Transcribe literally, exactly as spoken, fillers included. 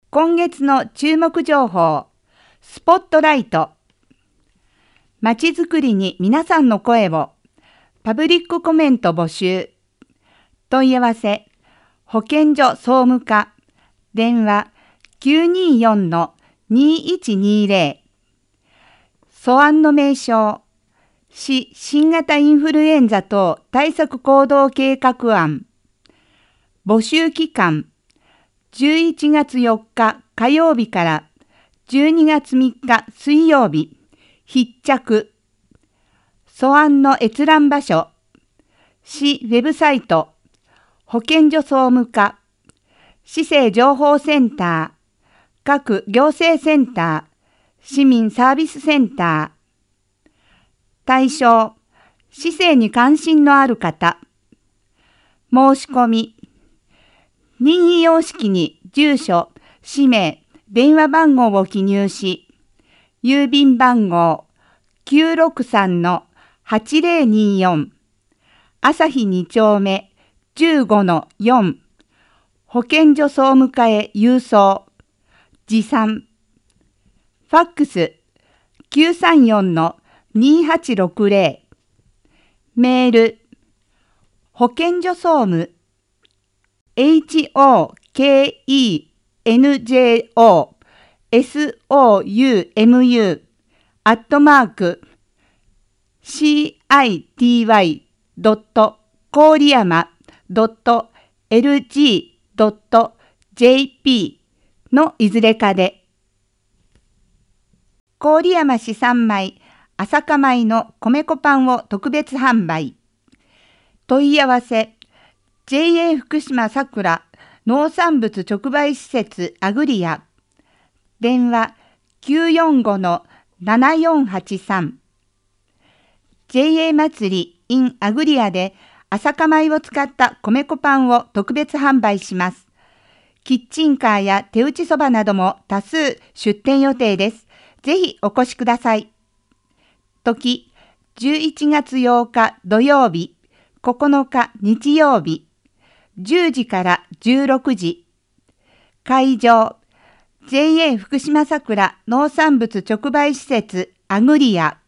今月の注目情報、スポットライト。まちづくりに皆さんの声を、パブリックコメント募集。問い合わせ、保健所総務課、電話 きゅうにーよんのにいちにーぜろ。素案の名称、市新型インフルエンザ等対策行動計画案。募集期間、じゅういちがつよっか火曜日からじゅうにがつみっか水曜日、必着。素案の閲覧場所、市ウェブサイト、保健所総務課、市政情報センター、各行政センター、市民サービスセンター。対象、市政に関心のある方。申し込み、任意様式に住所、氏名、電話番号を記入し、郵便番号 きゅうろくさんのはちぜろにーよん、朝日に丁目 じゅうごのよん、保健所総務課へ郵送、持参。ファックス きゅうさんよんのにはちろくぜろ。メール、保健所総務、エイチオーケーイーエヌジェーオーエスオーユーエムユー アットマーク シーアイティーワイ ドット郡山 ドット エルジー ドット ジェーピー のいずれかで。郡山市産米、朝霞米の米粉パンを特別販売。問い合わせ、ジェイエー 福島さくら農産物直売施設アグリア。電話 きゅうよんごのななよんはちさん。ジェイエー 祭り in アグリアで朝霞米を使った米粉パンを特別販売します。キッチンカーや手打ちそばなども多数出店予定です。ぜひお越しください。時、じゅういちがつようか土曜日、ここのか日曜日、じゅうじからじゅうろくじ。会場、ジェイエー 福島さくら農産物直売施設アグリア。